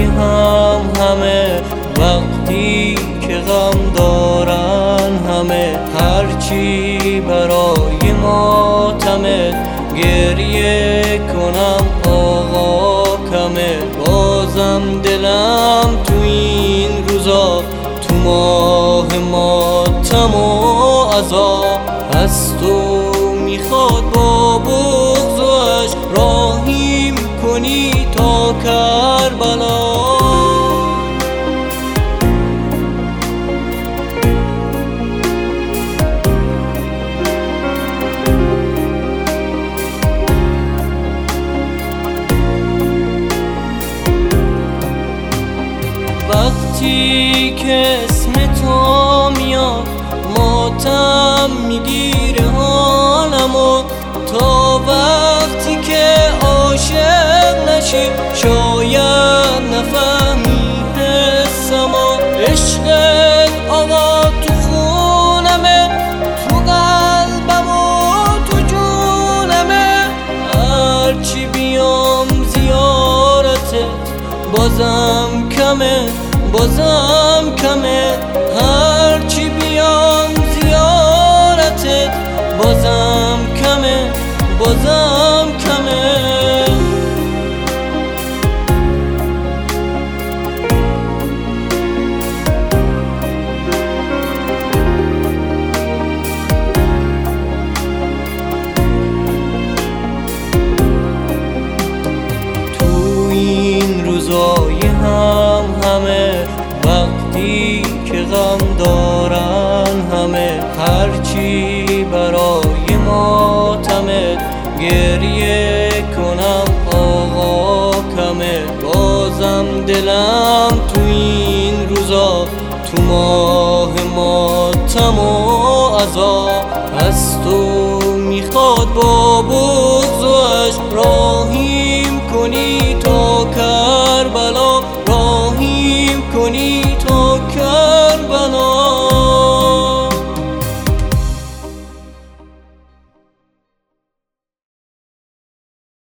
هم همه، وقتی که غم دارن همه، هرچی برای ماتمه، گریه کنم آقا کمه. بازم دلم تو این روزا، تو ماه ماتم و عزا، از تو میخواد با بغض و عشق راهیم کنی تا کربلا. وقتی که اسم تو میاد ماتم میگیره حالمو، تا وقتی که عاشق نشی شاید نفهمی حسمو. عشقت آقا تو خونمه، تو قلبم و تو جونمه، هرچی بیام زیارتت بازم کمه، بازم کمه، هرچی بیام زیارتت بازم کمه، بازم کمه. تو این روزای هم همه، وقتی که غم دارن همه، هرچی برای ماتمه، گریه کنم آقا کمه. بازم دلم تو این روزا، تو ماه ماتم و عزا، از تو میخواد با بغض و عشق راهیم کنی